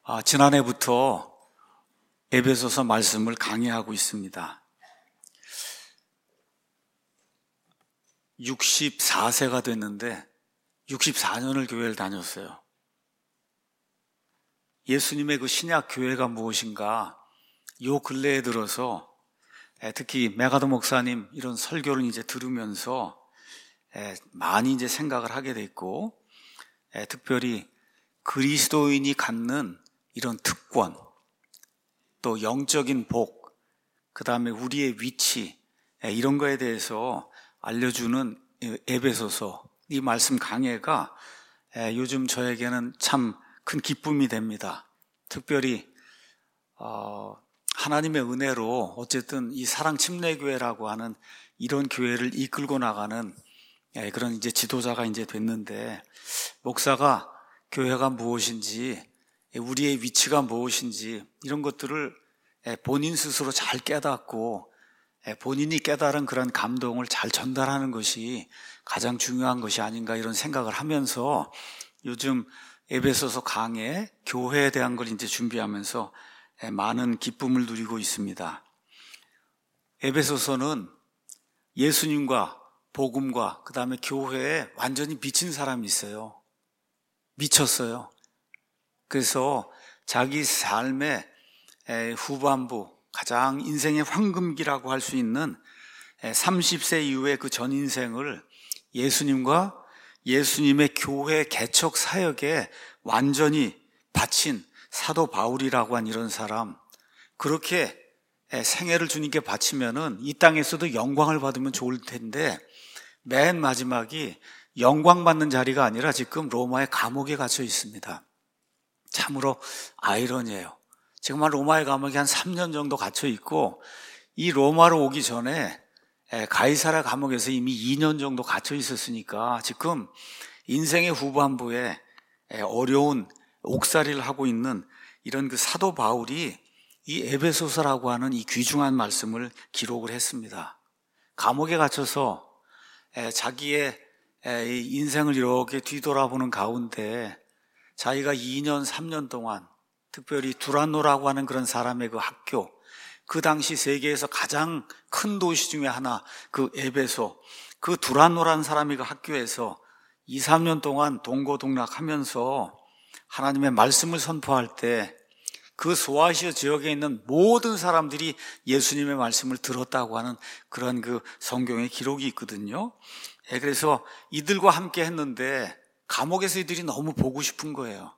지난해부터 에베소서 말씀을 강의하고 있습니다. 64세가 됐는데 64년을 교회를 다녔어요. 예수님의 그 신약 교회가 무엇인가 요 근래에 들어서 특히 메가더 목사님 이런 설교를 이제 들으면서 많이 이제 생각을 하게 됐고, 특별히 그리스도인이 갖는 이런 특권, 또 영적인 복, 그 다음에 우리의 위치, 이런 거에 대해서 알려주는 에베소서 이 말씀 강해가 요즘 저에게는 참 큰 기쁨이 됩니다. 특별히 하나님의 은혜로 어쨌든 이 사랑침례교회라고 하는 이런 교회를 이끌고 나가는 그런 이제 지도자가 이제 됐는데, 목사가 교회가 무엇인지, 우리의 위치가 무엇인지 이런 것들을 본인 스스로 잘 깨닫고 본인이 깨달은 그런 감동을 잘 전달하는 것이 가장 중요한 것이 아닌가 이런 생각을 하면서 요즘 에베소서 강의 교회에 대한 걸 이제 준비하면서 많은 기쁨을 누리고 있습니다. 에베소서는 예수님과 복음과 그 다음에 교회에 완전히 미친 사람이 있어요. 미쳤어요. 그래서 자기 삶의 후반부, 가장 인생의 황금기라고 할 수 있는 30세 이후의 그 전 인생을 예수님과 예수님의 교회 개척 사역에 완전히 바친 사도 바울이라고 한 이런 사람, 그렇게 생애를 주님께 바치면은 이 땅에서도 영광을 받으면 좋을 텐데 맨 마지막이 영광 받는 자리가 아니라 지금 로마의 감옥에 갇혀 있습니다. 참으로 아이러니예요. 지금 로마의 감옥에 한 3년 정도 갇혀 있고, 이 로마로 오기 전에 가이사랴 감옥에서 이미 2년 정도 갇혀 있었으니까 지금 인생의 후반부에 어려운 옥살이를 하고 있는 이런 그 사도 바울이 이 에베소서라고 하는 이 귀중한 말씀을 기록을 했습니다. 감옥에 갇혀서 자기의 인생을 이렇게 뒤돌아보는 가운데 자기가 2년, 3년 동안 특별히 두란노라고 하는 그런 사람의 그 학교, 그 당시 세계에서 가장 큰 도시 중에 하나, 그 에베소, 그 두란노라는 사람이 그 학교에서 2, 3년 동안 동고동락하면서 하나님의 말씀을 선포할 때 그 소아시아 지역에 있는 모든 사람들이 예수님의 말씀을 들었다고 하는 그런 그 성경의 기록이 있거든요. 그래서 이들과 함께 했는데 감옥에서 이들이 너무 보고 싶은 거예요.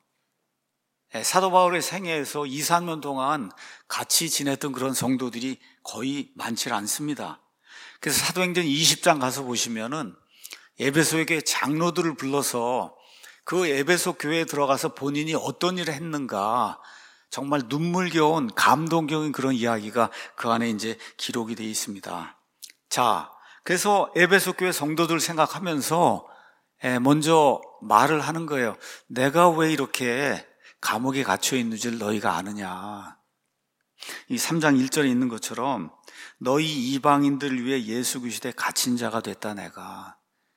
사도 바울의 생애에서 2, 3년 동안 같이 지냈던 그런 성도들이 거의 많지 않습니다. 그래서 사도행전 20장 가서 보시면은 에베소에게 장로들을 불러서 그 에베소 교회에 들어가서 본인이 어떤 일을 했는가, 정말 눈물겨운 감동적인 그런 이야기가 그 안에 이제 기록이 되어 있습니다. 자, 그래서 에베소 교회 성도들 생각하면서 먼저 말을 하는 거예요. 내가 왜 이렇게 감옥에 갇혀 있는 줄 너희가 아느냐. 이 3장 1절에 있는 것처럼 너희 이방인들을 위해 예수 그리스도에 갇힌 자가 됐다 내가.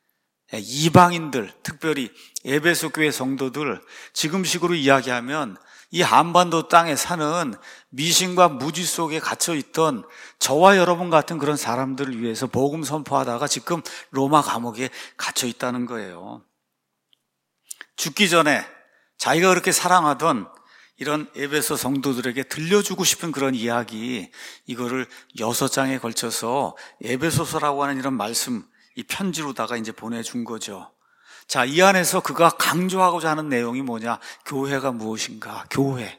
이방인들, 특별히 에베소 교회 성도들, 지금식으로 이야기하면 이 한반도 땅에 사는 미신과 무지 속에 갇혀있던 저와 여러분 같은 그런 사람들을 위해서 복음 선포하다가 지금 로마 감옥에 갇혀있다는 거예요. 죽기 전에 자기가 그렇게 사랑하던 이런 에베소 성도들에게 들려주고 싶은 그런 이야기, 이거를 6장에 걸쳐서 에베소서라고 하는 이런 말씀, 이 편지로다가 이제 보내준 거죠. 자, 이 안에서 그가 강조하고자 하는 내용이 뭐냐? 교회가 무엇인가? 교회.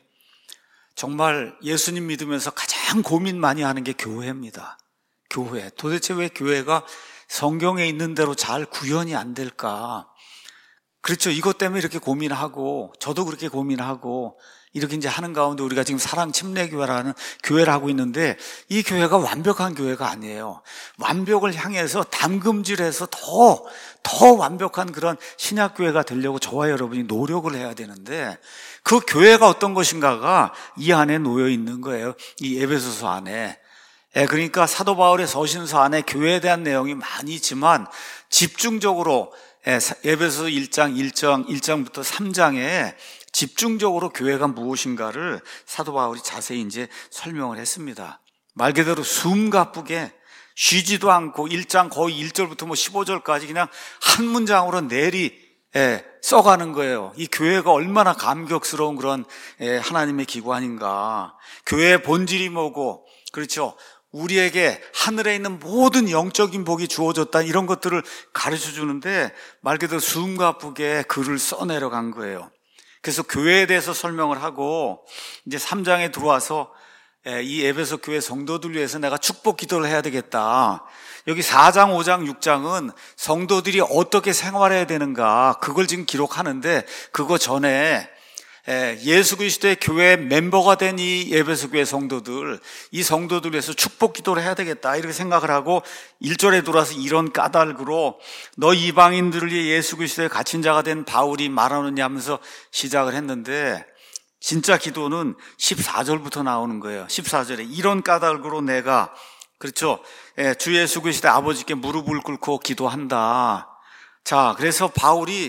정말 예수님 믿으면서 가장 고민 많이 하는 게 교회입니다. 교회. 도대체 왜 교회가 성경에 있는 대로 잘 구현이 안 될까? 그렇죠. 이것 때문에 이렇게 고민하고, 저도 그렇게 고민하고, 이렇게 이제 하는 가운데 우리가 지금 사랑침례교회라는 교회를 하고 있는데, 이 교회가 완벽한 교회가 아니에요. 완벽을 향해서 담금질해서 더 완벽한 그런 신약교회가 되려고 저와 여러분이 노력을 해야 되는데, 그 교회가 어떤 것인가가 이 안에 놓여 있는 거예요. 이 에베소서 안에. 그러니까 사도 바울의 서신서 안에 교회에 대한 내용이 많이 있지만 집중적으로 에베소 1장부터 3장에 집중적으로 교회가 무엇인가를 사도 바울이 자세히 이제 설명을 했습니다. 말 그대로 숨가쁘게 쉬지도 않고 1장 거의 1절부터 15절까지 그냥 한 문장으로 써가는 거예요. 이 교회가 얼마나 감격스러운 그런 하나님의 기관인가. 교회의 본질이 뭐고, 그렇죠? 우리에게 하늘에 있는 모든 영적인 복이 주어졌다, 이런 것들을 가르쳐 주는데 말 그대로 숨가쁘게 글을 써내려간 거예요. 그래서 교회에 대해서 설명을 하고 이제 3장에 들어와서 이 에베소 교회 성도들 위해서 내가 축복 기도를 해야 되겠다. 여기 4장, 5장, 6장은 성도들이 어떻게 생활해야 되는가, 그걸 지금 기록하는데, 그거 전에 예수 그리스도의 교회 멤버가 된 이 에베소 교회 성도들, 이 성도들 위해서 축복 기도를 해야 되겠다, 이렇게 생각을 하고 1절에 들어와서 이런 까닭으로 너 이방인들을 위해 예수 그리스도의 갇힌 자가 된 바울이 말하느냐 하면서 시작을 했는데, 진짜 기도는 14절부터 나오는 거예요. 14절에 이런 까닭으로 내가, 그렇죠, 주 예수 그리스도의 아버지께 무릎을 꿇고 기도한다. 자, 그래서 바울이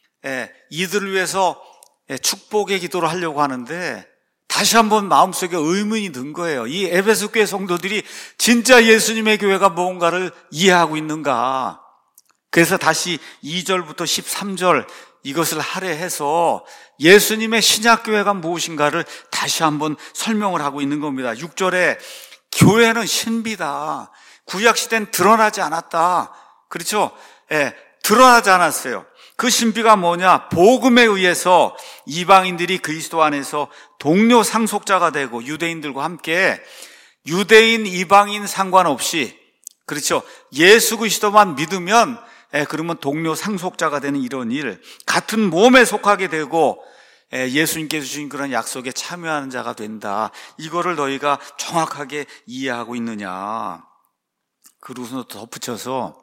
이들을 위해서 축복의 기도를 하려고 하는데 다시 한번 마음속에 의문이 든 거예요. 이 에베소 교회 성도들이 진짜 예수님의 교회가 뭔가를 이해하고 있는가. 그래서 다시 2절부터 13절 이것을 할애해서 예수님의 신약교회가 무엇인가를 다시 한번 설명을 하고 있는 겁니다. 6절에 교회는 신비다. 구약시대는 드러나지 않았다. 그렇죠? 드러나지 않았어요. 그 신비가 뭐냐? 복음에 의해서 이방인들이 그리스도 안에서 동료 상속자가 되고 유대인들과 함께 유대인, 이방인 상관없이, 그렇죠, 예수 그리스도만 믿으면 그러면 동료 상속자가 되는 이런 일, 같은 몸에 속하게 되고 예수님께서 주신 그런 약속에 참여하는 자가 된다. 이거를 너희가 정확하게 이해하고 있느냐. 그러고서 덧붙여서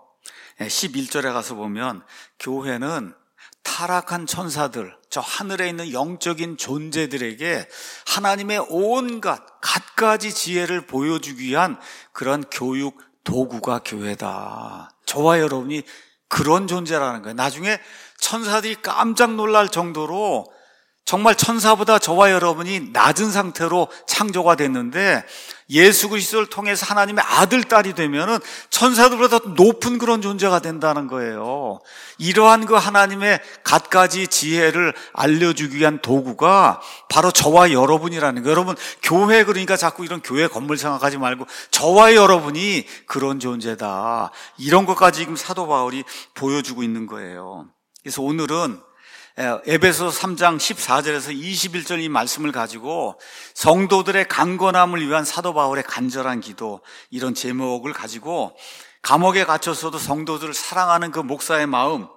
11절에 가서 보면 교회는 타락한 천사들, 저 하늘에 있는 영적인 존재들에게 하나님의 온갖 갖가지 지혜를 보여주기 위한 그런 교육 도구가 교회다. 저와 여러분이 그런 존재라는 거예요. 나중에 천사들이 깜짝 놀랄 정도로 정말 천사보다 저와 여러분이 낮은 상태로 창조가 됐는데 예수 그리스도를 통해서 하나님의 아들, 딸이 되면은 천사들보다 높은 그런 존재가 된다는 거예요. 이러한 그 하나님의 갖가지 지혜를 알려주기 위한 도구가 바로 저와 여러분이라는 거예요. 여러분, 교회, 그러니까 자꾸 이런 교회 건물 생각하지 말고 저와 여러분이 그런 존재다. 이런 것까지 지금 사도 바울이 보여주고 있는 거예요. 그래서 오늘은 에베소 3장 14절에서 21절 이 말씀을 가지고 성도들의 강건함을 위한 사도 바울의 간절한 기도, 이런 제목을 가지고 감옥에 갇혔어도 성도들을 사랑하는 그 목사의 마음,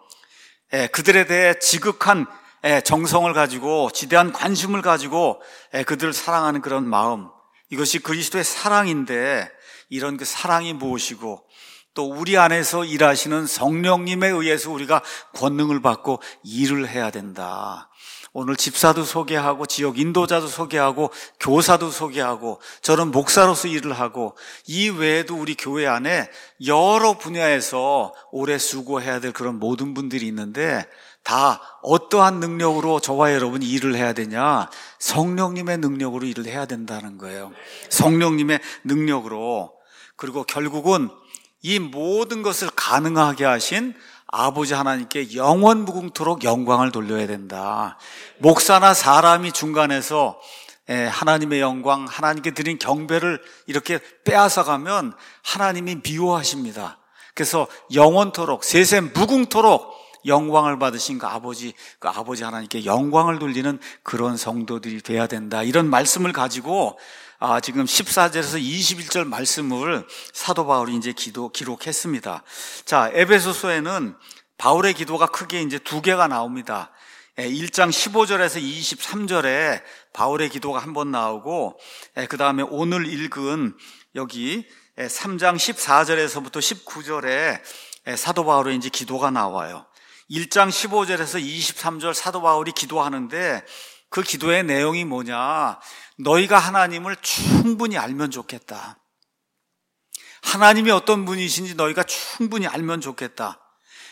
그들에 대해 지극한 정성을 가지고 지대한 관심을 가지고 그들을 사랑하는 그런 마음, 이것이 그리스도의 사랑인데 이런 그 사랑이 무엇이고 또 우리 안에서 일하시는 성령님에 의해서 우리가 권능을 받고 일을 해야 된다. 오늘 집사도 소개하고 지역 인도자도 소개하고 교사도 소개하고 저는 목사로서 일을 하고 이 외에도 우리 교회 안에 여러 분야에서 오래 수고해야 될 그런 모든 분들이 있는데 다 어떠한 능력으로 저와 여러분이 일을 해야 되냐? 성령님의 능력으로 일을 해야 된다는 거예요. 성령님의 능력으로. 그리고 결국은 이 모든 것을 가능하게 하신 아버지 하나님께 영원 무궁토록 영광을 돌려야 된다. 목사나 사람이 중간에서 하나님의 영광, 하나님께 드린 경배를 이렇게 빼앗아가면 하나님이 미워하십니다. 그래서 영원토록, 세세 무궁토록 영광을 받으신 그 아버지 하나님께 영광을 돌리는 그런 성도들이 돼야 된다. 이런 말씀을 가지고 지금 14절에서 21절 말씀을 사도 바울이 이제 기록했습니다. 자, 에베소서에는 바울의 기도가 크게 이제 두 개가 나옵니다. 1장 15절에서 23절에 바울의 기도가 한 번 나오고, 그 다음에 오늘 읽은 여기 3장 14절에서부터 19절에 사도 바울의 이제 기도가 나와요. 1장 15절에서 23절 사도 바울이 기도하는데 그 기도의 내용이 뭐냐? 너희가 하나님을 충분히 알면 좋겠다. 하나님이 어떤 분이신지 너희가 충분히 알면 좋겠다.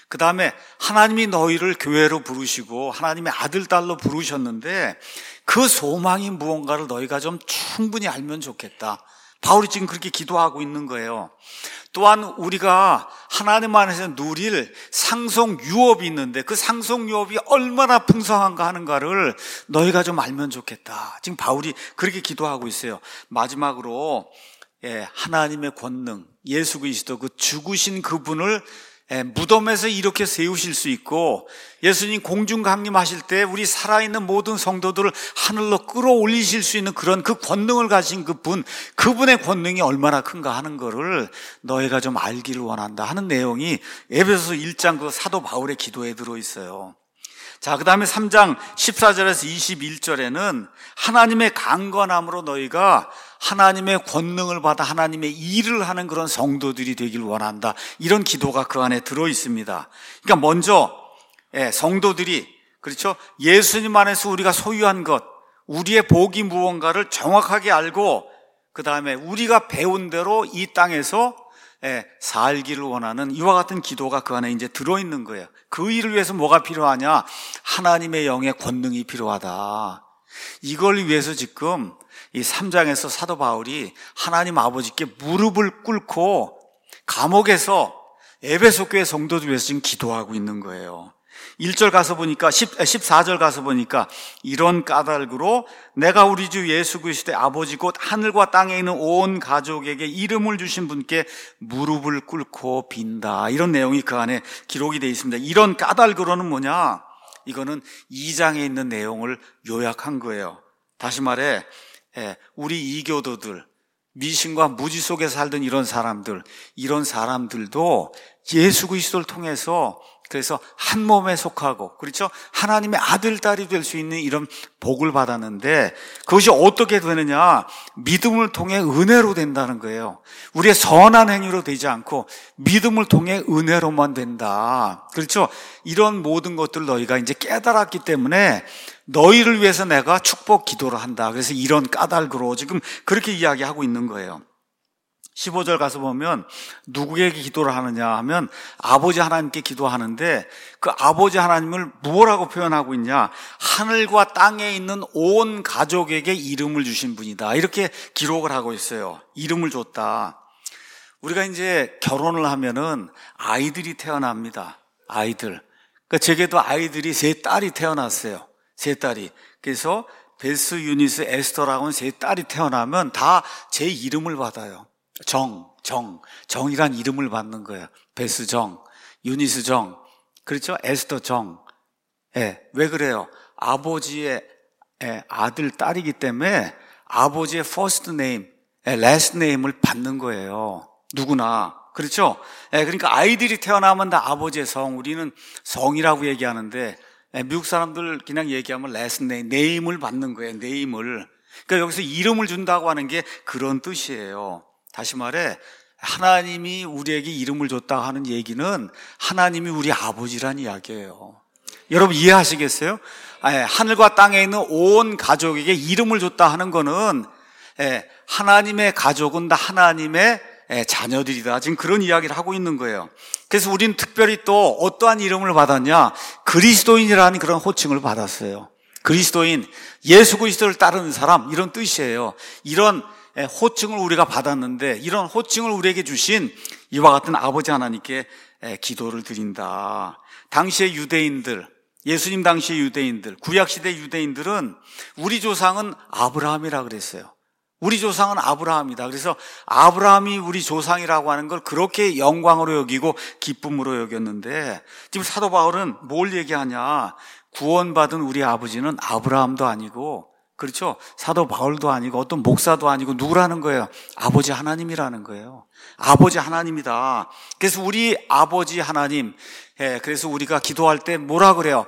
그 다음에 하나님이 너희를 교회로 부르시고 하나님의 아들, 딸로 부르셨는데 그 소망이 무언가를 너희가 좀 충분히 알면 좋겠다. 바울이 지금 그렇게 기도하고 있는 거예요. 또한 우리가 하나님 안에서 누릴 상속 유업이 있는데 그 상속 유업이 얼마나 풍성한가 하는가를 너희가 좀 알면 좋겠다. 지금 바울이 그렇게 기도하고 있어요. 마지막으로 하나님의 권능, 예수 그리스도 그 죽으신 그분을 무덤에서 이렇게 세우실 수 있고 예수님 공중 강림하실 때 우리 살아있는 모든 성도들을 하늘로 끌어올리실 수 있는 그런 그 권능을 가진 그분의 권능이 얼마나 큰가 하는 거를 너희가 좀 알기를 원한다 하는 내용이 에베소서 1장 그 사도 바울의 기도에 들어있어요. 자, 그 다음에 3장 14절에서 21절에는 하나님의 강건함으로 너희가 하나님의 권능을 받아 하나님의 일을 하는 그런 성도들이 되길 원한다. 이런 기도가 그 안에 들어있습니다. 그러니까 먼저 성도들이 그렇죠? 예수님 안에서 우리가 소유한 것, 우리의 복이 무언가를 정확하게 알고 그 다음에 우리가 배운 대로 이 땅에서 살기를 원하는 이와 같은 기도가 그 안에 이제 들어있는 거예요. 그 일을 위해서 뭐가 필요하냐? 하나님의 영의 권능이 필요하다. 이걸 위해서 지금 이 3장에서 사도 바울이 하나님 아버지께 무릎을 꿇고 감옥에서 에베소 교회 성도들 위해서 지금 기도하고 있는 거예요. 1절 가서 보니까 14절 가서 보니까 이런 까닭으로 내가 우리 주 예수 그리스도의 아버지 곧 하늘과 땅에 있는 온 가족에게 이름을 주신 분께 무릎을 꿇고 빈다. 이런 내용이 그 안에 기록이 되어 있습니다. 이런 까닭으로는 뭐냐? 이거는 2장에 있는 내용을 요약한 거예요. 다시 말해 우리 이교도들, 미신과 무지 속에 살던 이런 사람들도 예수 그리스도를 통해서 그래서 한 몸에 속하고 그렇죠? 하나님의 아들, 딸이 될 수 있는 이런 복을 받았는데 그것이 어떻게 되느냐? 믿음을 통해 은혜로 된다는 거예요. 우리의 선한 행위로 되지 않고 믿음을 통해 은혜로만 된다. 그렇죠? 이런 모든 것들을 너희가 이제 깨달았기 때문에 너희를 위해서 내가 축복 기도를 한다. 그래서 이런 까닭으로 지금 그렇게 이야기하고 있는 거예요. 15절 가서 보면 누구에게 기도를 하느냐 하면 아버지 하나님께 기도하는데 그 아버지 하나님을 무엇라고 표현하고 있냐? 하늘과 땅에 있는 온 가족에게 이름을 주신 분이다. 이렇게 기록을 하고 있어요. 이름을 줬다. 우리가 이제 결혼을 하면은 아이들이 태어납니다. 아이들. 그러니까 제게도 아이들이 세 딸이 태어났어요. 세 딸이. 그래서 베스, 유니스, 에스더라고는 세 딸이 태어나면 다 제 이름을 받아요. 정이란 이름을 받는 거예요. 베스 정, 유니스 정, 그렇죠? 에스더 정. 왜 그래요? 아버지의 아들, 딸이기 때문에 아버지의 first name, last name을 받는 거예요. 누구나. 그렇죠? 그러니까 아이들이 태어나면 다 아버지의 성, 우리는 성이라고 얘기하는데 미국 사람들 그냥 얘기하면 last name, name을 받는 거예요. name을. 그러니까 여기서 이름을 준다고 하는 게 그런 뜻이에요. 다시 말해 하나님이 우리에게 이름을 줬다 하는 얘기는 하나님이 우리 아버지란 이야기예요. 여러분 이해하시겠어요? 하늘과 땅에 있는 온 가족에게 이름을 줬다 하는 거는 하나님의 가족은 다 하나님의 자녀들이다. 지금 그런 이야기를 하고 있는 거예요. 그래서 우리는 특별히 또 어떠한 이름을 받았냐? 그리스도인이라는 그런 호칭을 받았어요. 그리스도인, 예수 그리스도를 따르는 사람, 이런 뜻이에요. 이런 호칭을 우리가 받았는데 이런 호칭을 우리에게 주신 이와 같은 아버지 하나님께 기도를 드린다. 당시의 유대인들, 예수님 당시의 유대인들, 구약시대 유대인들은 우리 조상은 아브라함이라 그랬어요. 우리 조상은 아브라함이다. 그래서 아브라함이 우리 조상이라고 하는 걸 그렇게 영광으로 여기고 기쁨으로 여겼는데 지금 사도 바울은 뭘 얘기하냐? 구원받은 우리 아버지는 아브라함도 아니고 그렇죠? 사도 바울도 아니고 어떤 목사도 아니고 누구라는 거예요? 아버지 하나님이라는 거예요. 아버지 하나님이다. 그래서 우리 아버지 하나님, 그래서 우리가 기도할 때 뭐라 그래요?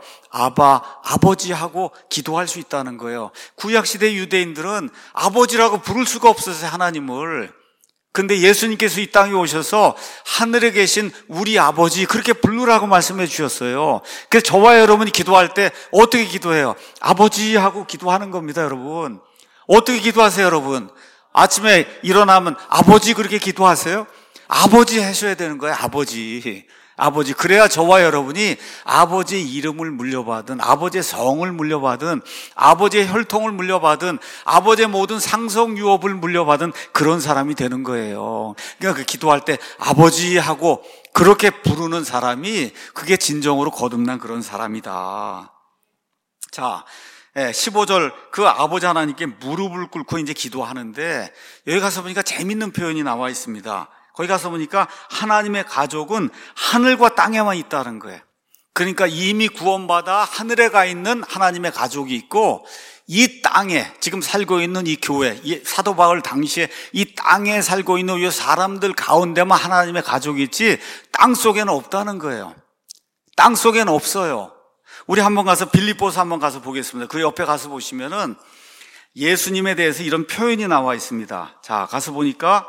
아버지 하고 기도할 수 있다는 거예요. 구약시대 유대인들은 아버지라고 부를 수가 없었어요, 하나님을. 근데 예수님께서 이 땅에 오셔서 하늘에 계신 우리 아버지 그렇게 부르라고 말씀해 주셨어요. 그래서 저와 여러분이 기도할 때 어떻게 기도해요? 아버지 하고 기도하는 겁니다, 여러분. 어떻게 기도하세요, 여러분? 아침에 일어나면 아버지 그렇게 기도하세요? 아버지 하셔야 되는 거예요, 아버지. 아버지. 그래야 저와 여러분이 아버지의 이름을 물려받은, 아버지의 성을 물려받은, 아버지의 혈통을 물려받은, 아버지의 모든 상속 유업을 물려받은 그런 사람이 되는 거예요. 그러니까 그 기도할 때 아버지 하고 그렇게 부르는 사람이 그게 진정으로 거듭난 그런 사람이다. 자, 15절 그 아버지 하나님께 무릎을 꿇고 이제 기도하는데 여기 가서 보니까 재밌는 표현이 나와 있습니다. 거기 가서 보니까 하나님의 가족은 하늘과 땅에만 있다는 거예요. 그러니까 이미 구원받아 하늘에 가 있는 하나님의 가족이 있고 이 땅에 지금 살고 있는 이 교회, 사도 바울 당시에 이 땅에 살고 있는 이 사람들 가운데만 하나님의 가족이 있지 땅 속에는 없다는 거예요. 땅 속에는 없어요. 우리 한번 가서 빌립보서 한번 가서 보겠습니다. 그 옆에 가서 보시면은 예수님에 대해서 이런 표현이 나와 있습니다. 자, 가서 보니까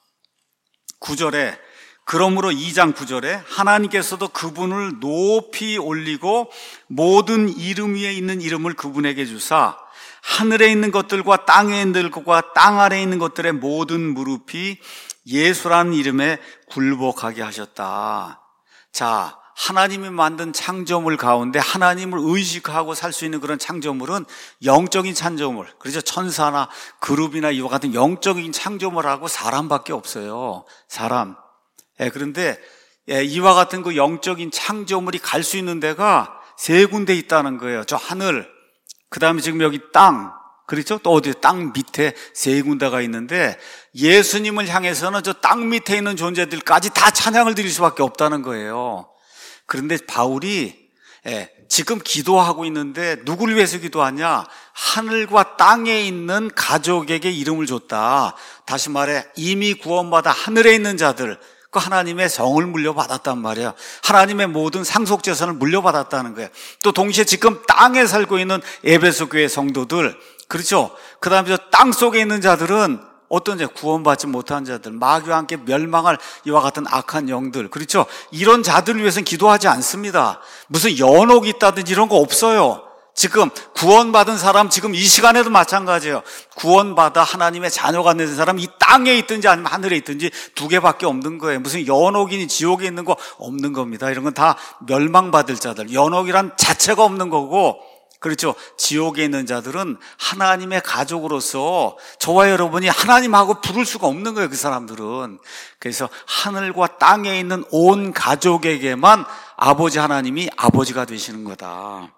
9절에 그러므로 2장 9절에 하나님께서도 그분을 높이 올리고 모든 이름 위에 있는 이름을 그분에게 주사 하늘에 있는 것들과 땅에 있는 것과 땅 아래에 있는 것들의 모든 무릎이 예수라는 이름에 굴복하게 하셨다. 자, 하나님이 만든 창조물 가운데 하나님을 의식하고 살 수 있는 그런 창조물은 영적인 창조물, 그렇죠? 천사나 그룹이나 이와 같은 영적인 창조물하고 사람밖에 없어요. 사람. 그런데 이와 같은 그 영적인 창조물이 갈 수 있는 데가 세 군데 있다는 거예요. 저 하늘, 그 다음에 지금 여기 땅, 그렇죠? 또 어디 땅 밑에 세 군데가 있는데 예수님을 향해서는 저 땅 밑에 있는 존재들까지 다 찬양을 드릴 수밖에 없다는 거예요. 그런데 바울이 지금 기도하고 있는데 누구를 위해서 기도하냐? 하늘과 땅에 있는 가족에게 이름을 줬다. 다시 말해 이미 구원받아 하늘에 있는 자들, 그 하나님의 성을 물려받았단 말이에요. 하나님의 모든 상속재산을 물려받았다는 거예요. 또 동시에 지금 땅에 살고 있는 에베소 교회 성도들, 그렇죠? 그 다음에 저 땅 속에 있는 자들은 어떤 자, 구원받지 못한 자들, 마귀와 함께 멸망할 이와 같은 악한 영들, 그렇죠? 이런 자들을 위해서는 기도하지 않습니다. 무슨 연옥이 있다든지 이런 거 없어요. 지금 구원받은 사람, 지금 이 시간에도 마찬가지예요. 구원받아 하나님의 자녀가 된 사람, 이 땅에 있든지 아니면 하늘에 있든지 두 개밖에 없는 거예요. 무슨 연옥이니 지옥에 있는 거 없는 겁니다. 이런 건 다 멸망받을 자들, 연옥이란 자체가 없는 거고, 그렇죠. 지옥에 있는 자들은 하나님의 가족으로서 저와 여러분이 하나님하고 부를 수가 없는 거예요. 그 사람들은. 그래서 하늘과 땅에 있는 온 가족에게만 아버지 하나님이 아버지가 되시는 거다.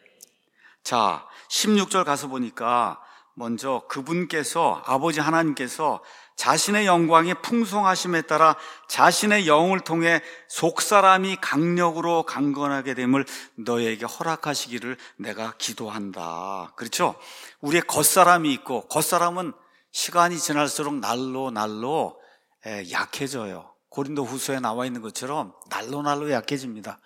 자, 16절 가서 보니까 먼저 그분께서, 아버지 하나님께서 자신의 영광의 풍성하심에 따라 자신의 영을 통해 속사람이 강력으로 강건하게 됨을 너에게 허락하시기를 내가 기도한다. 그렇죠? 우리의 겉사람이 있고, 겉사람은 시간이 지날수록 날로 약해져요. 고린도 후서에 나와 있는 것처럼 날로 약해집니다.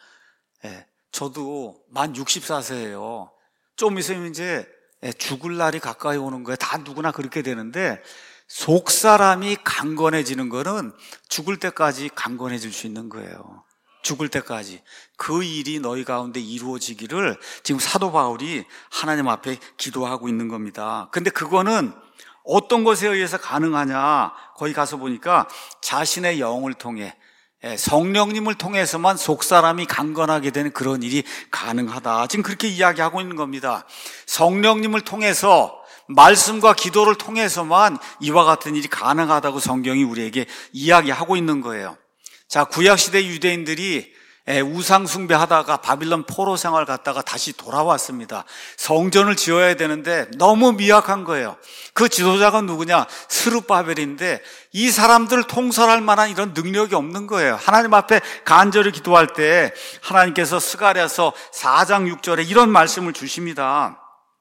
저도 만 64세예요. 좀 있으면 이제 죽을 날이 가까이 오는 거예요. 다 누구나 그렇게 되는데, 속사람이 강건해지는 거는 죽을 때까지 강건해질 수 있는 거예요. 죽을 때까지. 그 일이 너희 가운데 이루어지기를 지금 사도 바울이 하나님 앞에 기도하고 있는 겁니다. 근데 그거는 어떤 것에 의해서 가능하냐? 거기 가서 보니까 자신의 영을 통해, 성령님을 통해서만 속사람이 강건하게 되는 그런 일이 가능하다. 지금 그렇게 이야기하고 있는 겁니다. 성령님을 통해서, 말씀과 기도를 통해서만 이와 같은 일이 가능하다고 성경이 우리에게 이야기하고 있는 거예요. 자, 구약시대 유대인들이 우상 숭배하다가 바빌론 포로 생활 갔다가 다시 돌아왔습니다. 성전을 지어야 되는데 너무 미약한 거예요. 그 지도자가 누구냐? 스룹바벨인데 이 사람들을 통솔할 만한 이런 능력이 없는 거예요. 하나님 앞에 간절히 기도할 때 하나님께서 스가랴서 4장 6절에 이런 말씀을 주십니다.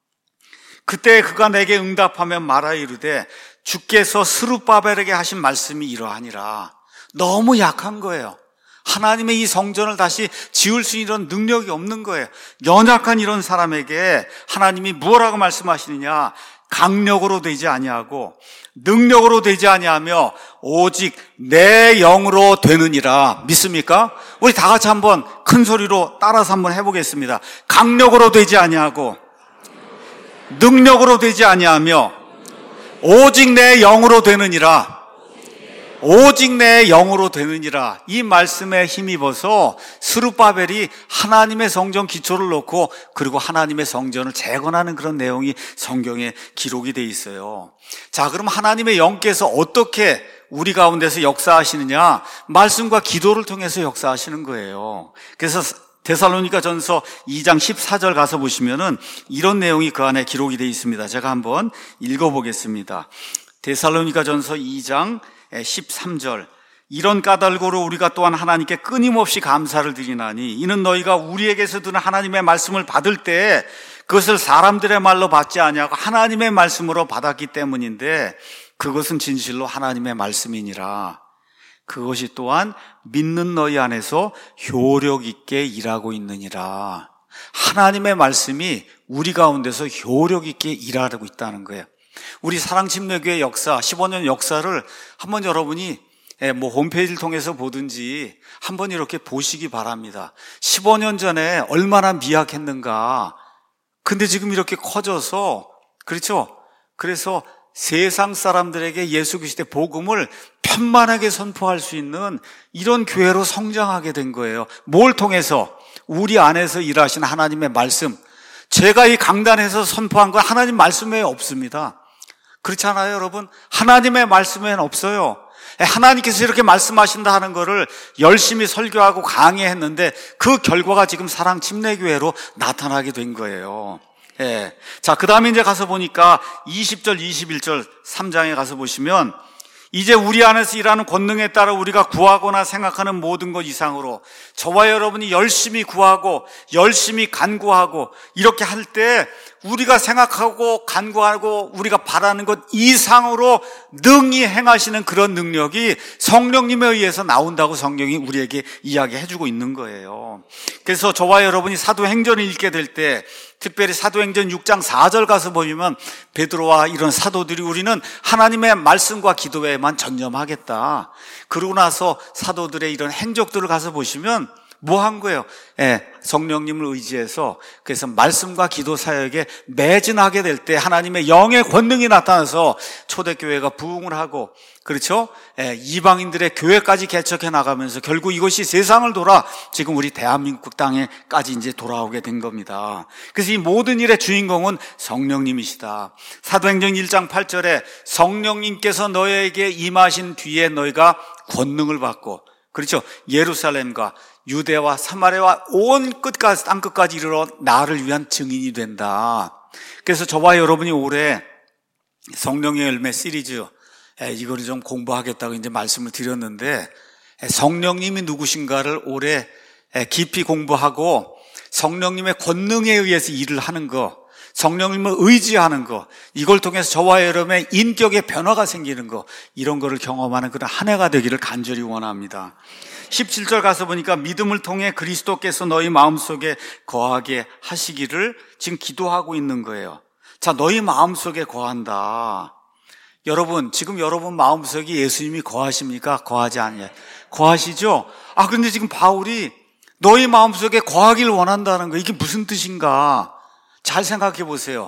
그때 그가 내게 응답하며 말하여 이르되 주께서 스룹바벨에게 하신 말씀이 이러하니라. 너무 약한 거예요. 하나님의 이 성전을 다시 지을 수 있는 능력이 없는 거예요. 연약한 이런 사람에게 하나님이 무엇라고 말씀하시느냐? 강력으로 되지 아니하고 능력으로 되지 아니하며 오직 내 영으로 되느니라. 믿습니까? 우리 다 같이 한번 큰 소리로 따라서 한번 해보겠습니다. 강력으로 되지 아니하고 능력으로 되지 아니하며 오직 내 영으로 되느니라. 오직 내 영으로 되느니라. 이 말씀에 힘입어서 스룹바벨이 하나님의 성전 기초를 놓고 그리고 하나님의 성전을 재건하는 그런 내용이 성경에 기록이 돼 있어요. 자, 그럼 하나님의 영께서 어떻게 우리 가운데서 역사하시느냐? 말씀과 기도를 통해서 역사하시는 거예요. 그래서 데살로니가 전서 2장 14절 가서 보시면은 이런 내용이 그 안에 기록이 되어 있습니다. 제가 한번 읽어보겠습니다. 데살로니가 전서 2장 13절. 이런 까닭으로 우리가 또한 하나님께 끊임없이 감사를 드리나니 이는 너희가 우리에게서 드는 하나님의 말씀을 받을 때 그것을 사람들의 말로 받지 아니하고 하나님의 말씀으로 받았기 때문인데 그것은 진실로 하나님의 말씀이니라. 그것이 또한 믿는 너희 안에서 효력 있게 일하고 있느니라. 하나님의 말씀이 우리 가운데서 효력 있게 일하고 있다는 거예요. 우리 사랑침례교회 역사, 15년 역사를 한번 여러분이 홈페이지를 통해서 보든지 한번 이렇게 보시기 바랍니다. 15년 전에 얼마나 미약했는가. 근데 지금 이렇게 커져서, 그렇죠? 그래서 세상 사람들에게 예수 그리스도의 복음을 편만하게 선포할 수 있는 이런 교회로 성장하게 된 거예요. 뭘 통해서? 우리 안에서 일하신 하나님의 말씀. 제가 이 강단에서 선포한 건 하나님 말씀 외에 없습니다. 그렇지 않아요, 여러분? 하나님의 말씀 외에는 없어요. 하나님께서 이렇게 말씀하신다 하는 거를 열심히 설교하고 강의했는데 그 결과가 지금 사랑침례교회로 나타나게 된 거예요. 예. 자, 그 다음에 이제 가서 보니까 20절, 21절 3장에 가서 보시면 이제 우리 안에서 일하는 권능에 따라 우리가 구하거나 생각하는 모든 것 이상으로 저와 여러분이 열심히 구하고 열심히 간구하고 이렇게 할 때 우리가 생각하고 간구하고 우리가 바라는 것 이상으로 능히 행하시는 그런 능력이 성령님에 의해서 나온다고 성경이 우리에게 이야기해주고 있는 거예요. 그래서 저와 여러분이 사도행전을 읽게 될 때 특별히 사도행전 6장 4절 가서 보면 베드로와 이런 사도들이 우리는 하나님의 말씀과 기도에만 전념하겠다. 그러고 나서 사도들의 이런 행적들을 가서 보시면 뭐 한 거예요? 성령님을 의지해서 그래서 말씀과 기도 사역에 매진하게 될 때 하나님의 영의 권능이 나타나서 초대교회가 부흥을 하고 그렇죠? 이방인들의 교회까지 개척해 나가면서 결국 이것이 세상을 돌아 지금 우리 대한민국 땅에까지 이제 돌아오게 된 겁니다. 그래서 이 모든 일의 주인공은 성령님이시다. 사도행전 1장 8절에 성령님께서 너희에게 임하신 뒤에 너희가 권능을 받고 그렇죠? 예루살렘과 유대와 사마리아와 온 끝까지 땅끝까지 이르러 나를 위한 증인이 된다. 그래서 저와 여러분이 올해 성령의 열매 시리즈 이거를 좀 공부하겠다고 이제 말씀을 드렸는데 성령님이 누구신가를 올해 깊이 공부하고 성령님의 권능에 의해서 일을 하는 거, 성령님을 의지하는 거, 이걸 통해서 저와 여러분의 인격의 변화가 생기는 거, 이런 거를 경험하는 그런 한 해가 되기를 간절히 원합니다. 17절 가서 보니까 믿음을 통해 그리스도께서 너희 마음속에 거하게 하시기를 지금 기도하고 있는 거예요. 자, 너희 마음속에 거한다. 여러분, 지금 여러분 마음속에 예수님이 거하십니까? 거하지 않냐? 거하시죠? 근데 지금 바울이 너희 마음속에 거하기를 원한다는 거, 이게 무슨 뜻인가? 잘 생각해 보세요.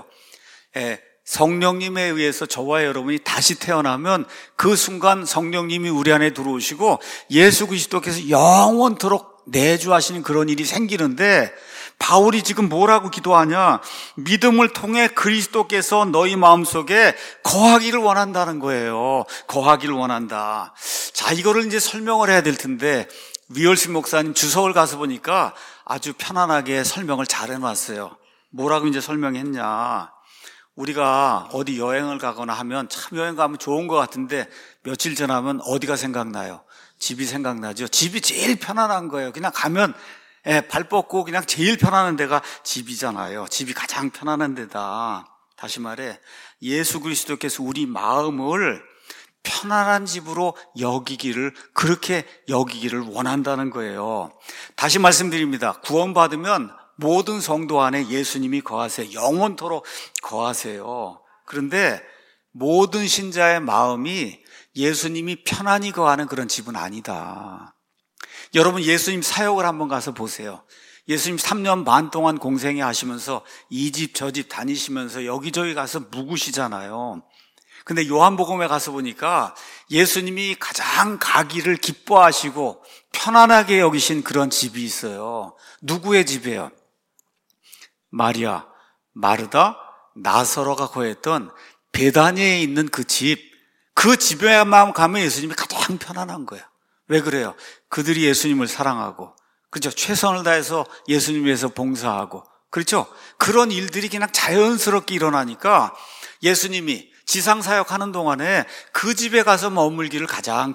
성령님에 의해서 저와 여러분이 다시 태어나면 그 순간 성령님이 우리 안에 들어오시고 예수 그리스도께서 영원토록 내주하시는 그런 일이 생기는데 바울이 지금 뭐라고 기도하냐? 믿음을 통해 그리스도께서 너희 마음속에 거하기를 원한다는 거예요. 거하기를 원한다. 자, 이거를 이제 설명을 해야 될 텐데 위얼스 목사님 주석을 가서 보니까 아주 편안하게 설명을 잘 해놨어요. 뭐라고 이제 설명했냐? 우리가 어디 여행을 가거나 하면 참 여행 가면 좋은 것 같은데 며칠 지나면 어디가 생각나요? 집이 생각나죠. 집이 제일 편안한 거예요. 그냥 가면 발 뻗고 그냥 제일 편안한 데가 집이잖아요. 집이 가장 편안한 데다. 다시 말해 예수 그리스도께서 우리 마음을 편안한 집으로 그렇게 여기기를 원한다는 거예요. 다시 말씀드립니다. 구원받으면 모든 성도 안에 예수님이 거하세요. 영원토록 거하세요. 그런데 모든 신자의 마음이 예수님이 편안히 거하는 그런 집은 아니다. 여러분 예수님 사역을 한번 가서 보세요. 예수님 3년 반 동안 공생애 하시면서 이 집 저 집 다니시면서 여기저기 가서 묵으시잖아요. 근데 요한복음에 가서 보니까 예수님이 가장 가기를 기뻐하시고 편안하게 여기신 그런 집이 있어요. 누구의 집이에요? 마리아, 마르다, 나사로가 거했던 베다니에 있는 그 집, 그 집에만 가면 예수님이 가장 편안한 거예요. 왜 그래요? 그들이 예수님을 사랑하고, 그렇죠? 최선을 다해서 예수님 위해서 봉사하고, 그렇죠? 그런 일들이 그냥 자연스럽게 일어나니까 예수님이 지상사역하는 동안에 그 집에 가서 머물기를 가장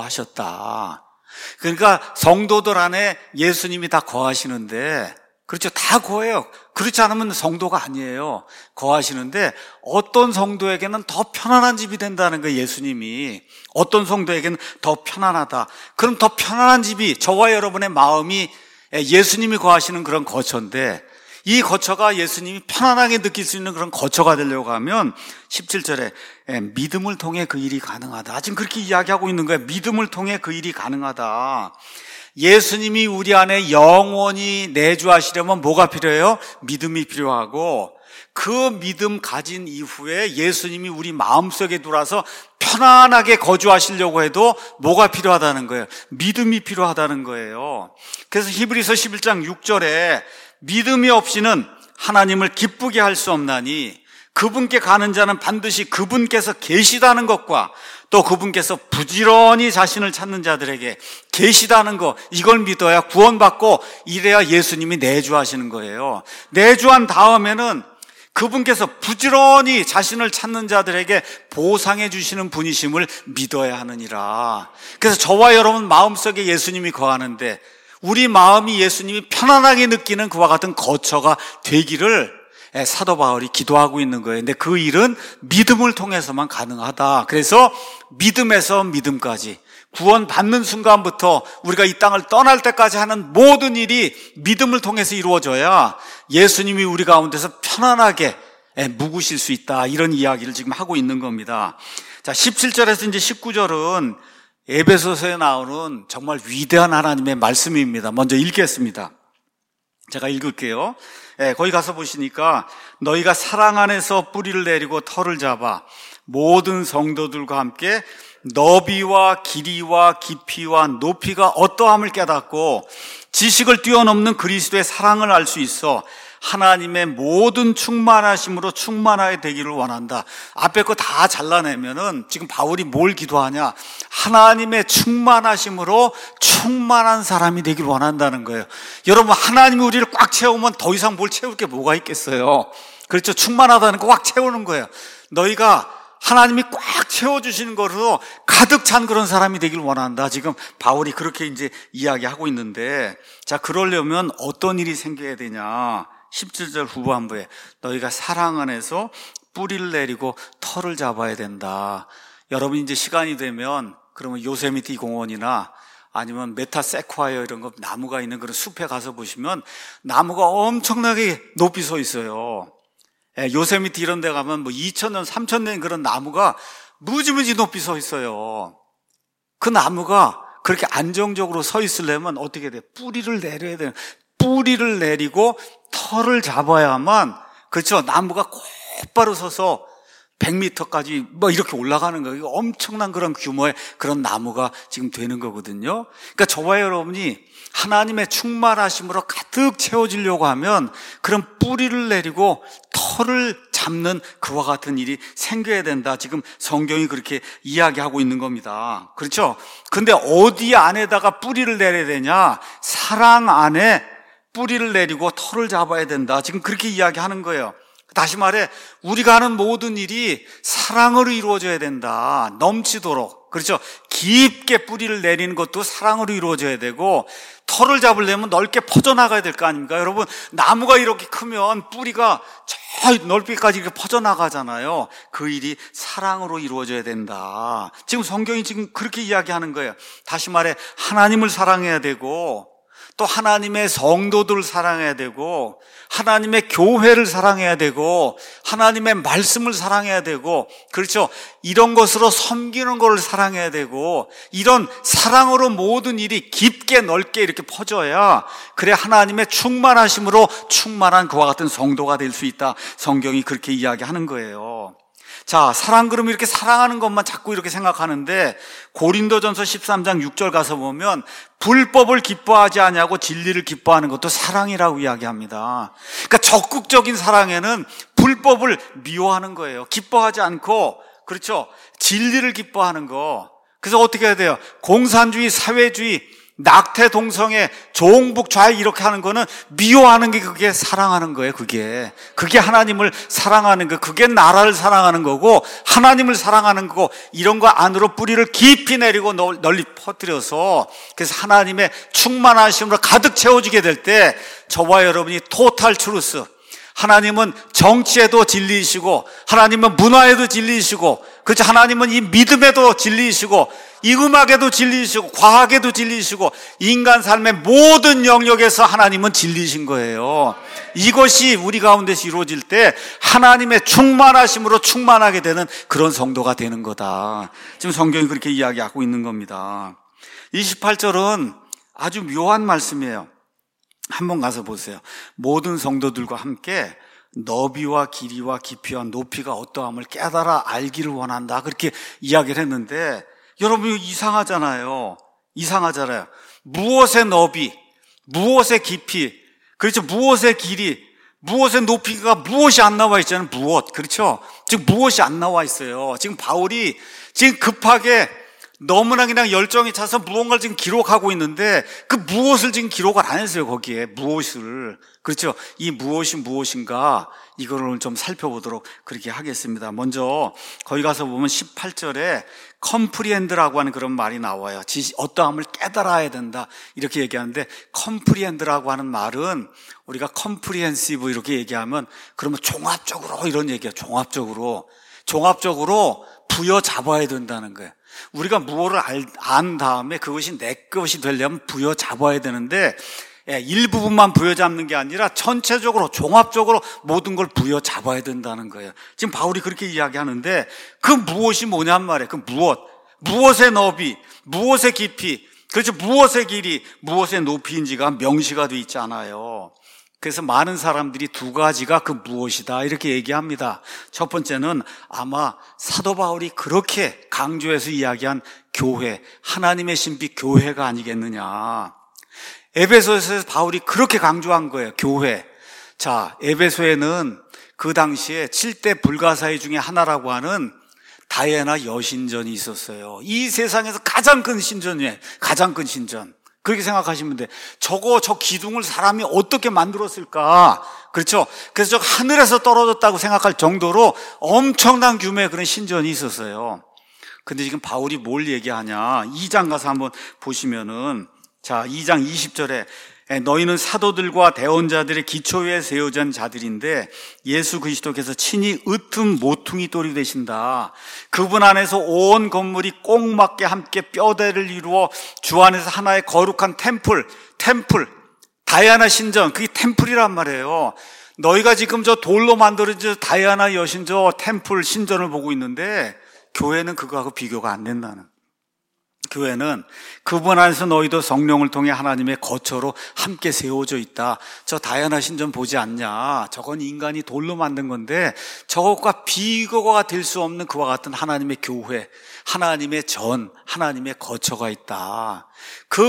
기뻐하셨다. 그러니까 성도들 안에 예수님이 다 거하시는데, 그렇죠? 다 거해요. 그렇지 않으면 성도가 아니에요. 거하시는데 어떤 성도에게는 더 편안한 집이 된다는 거예요. 예수님이 어떤 성도에게는 더 편안하다. 그럼 더 편안한 집이 저와 여러분의 마음이 예수님이 거하시는 그런 거처인데, 이 거처가 예수님이 편안하게 느낄 수 있는 그런 거처가 되려고 하면 17절에 믿음을 통해 그 일이 가능하다. 지금 그렇게 이야기하고 있는 거예요. 믿음을 통해 그 일이 가능하다. 예수님이 우리 안에 영원히 내주하시려면 뭐가 필요해요? 믿음이 필요하고, 그 믿음 가진 이후에 예수님이 우리 마음속에 들어와서 편안하게 거주하시려고 해도 뭐가 필요하다는 거예요? 믿음이 필요하다는 거예요. 그래서 히브리서 11장 6절에 믿음이 없이는 하나님을 기쁘게 할 수 없나니 그분께 가는 자는 반드시 그분께서 계시다는 것과 또 그분께서 부지런히 자신을 찾는 자들에게 계시다는 것, 이걸 믿어야 구원받고, 이래야 예수님이 내주하시는 거예요. 내주한 다음에는 그분께서 부지런히 자신을 찾는 자들에게 보상해 주시는 분이심을 믿어야 하느니라. 그래서 저와 여러분 마음속에 예수님이 거하는데 우리 마음이 예수님이 편안하게 느끼는 그와 같은 거처가 되기를 사도 바울이 기도하고 있는 거예요. 근데 그 일은 믿음을 통해서만 가능하다. 그래서 믿음에서 믿음까지, 구원받는 순간부터 우리가 이 땅을 떠날 때까지 하는 모든 일이 믿음을 통해서 이루어져야 예수님이 우리 가운데서 편안하게 묵으실 수 있다. 이런 이야기를 지금 하고 있는 겁니다. 자, 17절에서 이제 19절은 에베소서에 나오는 정말 위대한 하나님의 말씀입니다. 먼저 읽겠습니다. 제가 읽을게요. 거기 가서 보시니까 너희가 사랑 안에서 뿌리를 내리고 털을 잡아 모든 성도들과 함께 너비와 길이와 깊이와 높이가 어떠함을 깨닫고 지식을 뛰어넘는 그리스도의 사랑을 알 수 있어 하나님의 모든 충만하심으로 충만하게 되기를 원한다. 앞에 거 다 잘라내면은 지금 바울이 뭘 기도하냐? 하나님의 충만하심으로 충만한 사람이 되기를 원한다는 거예요. 여러분, 하나님이 우리를 꽉 채우면 더 이상 뭘 채울 게 뭐가 있겠어요? 그렇죠? 충만하다는 거 꽉 채우는 거예요. 너희가 하나님이 꽉 채워주시는 것으로 가득 찬 그런 사람이 되길 원한다. 지금 바울이 그렇게 이제 이야기하고 있는데, 자, 그러려면 어떤 일이 생겨야 되냐? 17절 후반부에 너희가 사랑 안에서 뿌리를 내리고 털을 잡아야 된다. 여러분 이제 시간이 되면 그러면 요세미티 공원이나 아니면 메타세콰이어 이런 거 나무가 있는 그런 숲에 가서 보시면 나무가 엄청나게 높이 서 있어요. 요세미티 이런 데 가면 뭐 2000년, 3000년 그런 나무가 무지무지 높이 서 있어요. 그 나무가 그렇게 안정적으로 서 있으려면 어떻게 돼? 뿌리를 내려야 돼요. 뿌리를 내리고 털을 잡아야만, 그렇죠? 나무가 곧바로 서서 100m까지 뭐 이렇게 올라가는 거예요. 엄청난 그런 규모의 그런 나무가 지금 되는 거거든요. 그러니까 저와 여러분이 하나님의 충만하심으로 가득 채워지려고 하면 그런 뿌리를 내리고 털을 잡는 그와 같은 일이 생겨야 된다. 지금 성경이 그렇게 이야기하고 있는 겁니다. 그렇죠? 근데 어디 안에다가 뿌리를 내려야 되냐? 사랑 안에 뿌리를 내리고 털을 잡아야 된다. 지금 그렇게 이야기하는 거예요. 다시 말해, 우리가 하는 모든 일이 사랑으로 이루어져야 된다. 넘치도록. 그렇죠? 깊게 뿌리를 내리는 것도 사랑으로 이루어져야 되고, 털을 잡으려면 넓게 퍼져나가야 될 거 아닙니까? 여러분, 나무가 이렇게 크면 뿌리가 저 넓이까지 이렇게 퍼져나가잖아요. 그 일이 사랑으로 이루어져야 된다. 지금 성경이 지금 그렇게 이야기하는 거예요. 다시 말해, 하나님을 사랑해야 되고, 또 하나님의 성도들을 사랑해야 되고, 하나님의 교회를 사랑해야 되고, 하나님의 말씀을 사랑해야 되고, 그렇죠? 이런 것으로 섬기는 것을 사랑해야 되고, 이런 사랑으로 모든 일이 깊게 넓게 이렇게 퍼져야, 그래 하나님의 충만하심으로 충만한 그와 같은 성도가 될 수 있다. 성경이 그렇게 이야기하는 거예요. 자, 사랑 그러면 이렇게 사랑하는 것만 자꾸 이렇게 생각하는데 고린도전서 13장 6절 가서 보면 불법을 기뻐하지 아니하고 진리를 기뻐하는 것도 사랑이라고 이야기합니다. 그러니까 적극적인 사랑에는 불법을 미워하는 거예요. 기뻐하지 않고, 그렇죠? 진리를 기뻐하는 거. 그래서 어떻게 해야 돼요? 공산주의, 사회주의, 낙태, 동성애, 종북, 좌익 이렇게 하는 거는 미워하는 게 그게 사랑하는 거예요. 그게 하나님을 사랑하는 거, 그게 나라를 사랑하는 거고 하나님을 사랑하는 거고, 이런 거 안으로 뿌리를 깊이 내리고 널리 퍼뜨려서 그래서 하나님의 충만하심으로 가득 채워지게 될 때 저와 여러분이 토탈 트루스, 하나님은 정치에도 진리이시고 하나님은 문화에도 진리이시고, 그렇죠? 하나님은 이 믿음에도 진리이시고 이 음악에도 진리이시고 과학에도 진리이시고 인간 삶의 모든 영역에서 하나님은 진리이신 거예요. 이것이 우리 가운데서 이루어질 때 하나님의 충만하심으로 충만하게 되는 그런 성도가 되는 거다. 지금 성경이 그렇게 이야기하고 있는 겁니다. 28절은 아주 묘한 말씀이에요. 한번 가서 보세요. 모든 성도들과 함께 너비와 길이와 깊이와 높이가 어떠함을 깨달아 알기를 원한다, 그렇게 이야기를 했는데, 여러분 이거 이상하잖아요. 무엇의 너비, 무엇의 깊이, 그렇죠? 무엇의 길이, 무엇의 높이가 무엇이 안 나와 있잖아요. 무엇, 그렇죠? 지금 무엇이 안 나와 있어요. 지금 바울이 지금 급하게 너무나 그냥 열정이 차서 무언가를 지금 기록하고 있는데 그 무엇을 지금 기록을 안 했어요. 거기에 무엇을, 그렇죠? 이 무엇이 무엇인가, 이거를 오늘 좀 살펴보도록 그렇게 하겠습니다. 먼저 거기 가서 보면 18절에 컴프리엔드라고 하는 그런 말이 나와요. 어떠함을 깨달아야 된다 이렇게 얘기하는데, 컴프리엔드라고 하는 말은 우리가 컴프리헨시브 이렇게 얘기하면 그러면 종합적으로 이런 얘기예요. 종합적으로 부여잡아야 된다는 거예요. 우리가 무엇을 안 다음에 그것이 내 것이 되려면 부여잡아야 되는데, 일부분만 부여잡는 게 아니라 전체적으로 종합적으로 모든 걸 부여잡아야 된다는 거예요. 지금 바울이 그렇게 이야기하는데 그 무엇이 뭐냔 말이에요. 그 무엇의 너비, 무엇의 깊이, 그렇죠? 무엇의 길이, 무엇의 높이인지가 명시가 돼 있지 않아요. 그래서 많은 사람들이 두 가지가 그 무엇이다 이렇게 얘기합니다. 첫 번째는 아마 사도 바울이 그렇게 강조해서 이야기한 교회, 하나님의 신비 교회가 아니겠느냐. 에베소에서 바울이 그렇게 강조한 거예요. 교회. 자, 에베소에는 그 당시에 7대 불가사의 중에 하나라고 하는 다이애나 여신전이 있었어요. 이 세상에서 가장 큰 신전이에요. 가장 큰 신전. 그렇게 생각하시면 돼. 저 기둥을 사람이 어떻게 만들었을까? 그렇죠? 그래서 저 하늘에서 떨어졌다고 생각할 정도로 엄청난 규모의 그런 신전이 있었어요. 근데 지금 바울이 뭘 얘기하냐? 2장 가서 한번 보시면은, 자, 2장 20절에 너희는 사도들과 대언자들의 기초 위에 세워진 자들인데 예수 그리스도께서 친히 으뜸 모퉁이 돌이 되신다. 그분 안에서 온 건물이 꼭 맞게 함께 뼈대를 이루어 주 안에서 하나의 거룩한 템플, 다이아나 신전, 그게 템플이란 말이에요. 너희가 지금 저 돌로 만들어진 다이아나 여신 저 템플 신전을 보고 있는데 교회는 그거하고 비교가 안 된다는. 교회는 그분 안에서 너희도 성령을 통해 하나님의 거처로 함께 세워져 있다. 저 다이아나 신전 보지 않냐? 저건 인간이 돌로 만든 건데 저것과 비교가 될 수 없는 그와 같은 하나님의 교회, 하나님의 하나님의 거처가 있다. 그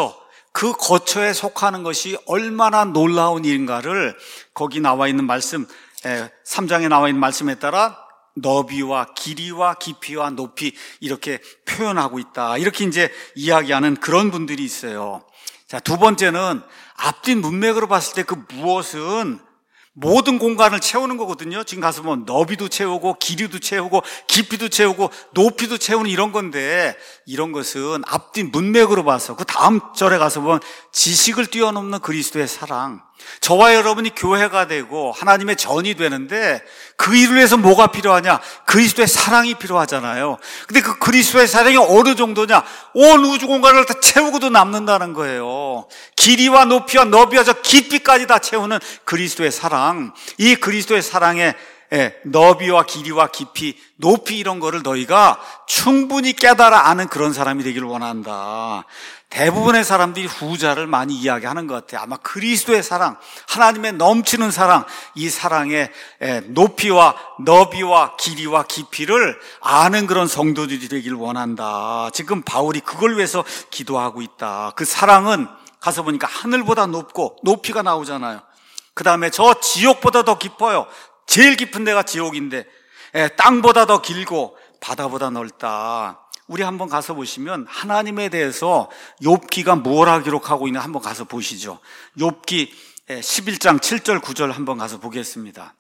거처에 속하는 것이 얼마나 놀라운 일인가를 거기 나와 있는 말씀, 3장에 나와 있는 말씀에 따라 너비와 길이와 깊이와 높이 이렇게 표현하고 있다. 이렇게 이제 이야기하는 그런 분들이 있어요. 자, 두 번째는 앞뒤 문맥으로 봤을 때 그 무엇은 모든 공간을 채우는 거거든요. 지금 가서 보면 너비도 채우고 길이도 채우고 깊이도 채우고 높이도 채우는 이런 건데, 이런 것은 앞뒤 문맥으로 봐서 그 다음 절에 가서 보면 지식을 뛰어넘는 그리스도의 사랑, 저와 여러분이 교회가 되고 하나님의 전이 되는데 그 일을 위해서 뭐가 필요하냐? 그리스도의 사랑이 필요하잖아요. 근데 그 그리스도의 사랑이 어느 정도냐? 온 우주 공간을 다 채우고도 남는다는 거예요. 길이와 높이와 너비와 저 깊이까지 다 채우는 그리스도의 사랑, 이 그리스도의 사랑에 너비와 길이와 깊이, 높이 이런 거를 너희가 충분히 깨달아 아는 그런 사람이 되기를 원한다. 대부분의 사람들이 후자를 많이 이야기하는 것 같아요. 아마 그리스도의 사랑, 하나님의 넘치는 사랑, 이 사랑의 높이와 너비와 길이와 깊이를 아는 그런 성도들이 되기를 원한다. 지금 바울이 그걸 위해서 기도하고 있다. 그 사랑은 가서 보니까 하늘보다 높고, 높이가 나오잖아요. 그 다음에 저 지옥보다 더 깊어요. 제일 깊은 데가 지옥인데, 땅보다 더 길고 바다보다 넓다. 우리 한번 가서 보시면 하나님에 대해서 욥기가 뭐라 기록하고 있나 한번 가서 보시죠. 욥기 11장 7절 9절 한번 가서 보겠습니다.